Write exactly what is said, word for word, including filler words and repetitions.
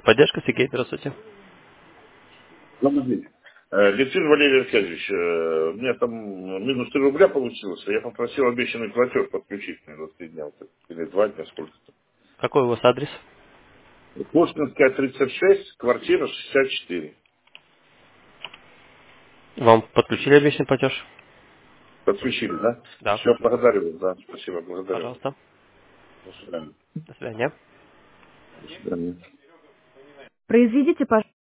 Техподдержка, Сергей, здравствуйте. Смотрите, э, Литвин Валерий Аркадьевич, э, у меня там минус три рубля получилось, я попросил обещанный платеж подключить, наверное, три дня, вот так, или два дня, сколько-то. Какой у вас адрес? Пушкинская, тридцать шесть, квартира шестьдесят четыре. Вам подключили обещанный платеж? Подключили, да? Да. Все, благодарю вас, да, спасибо, благодарю. Пожалуйста. До свидания. До свидания. До свидания. Произведите, пожалуйста.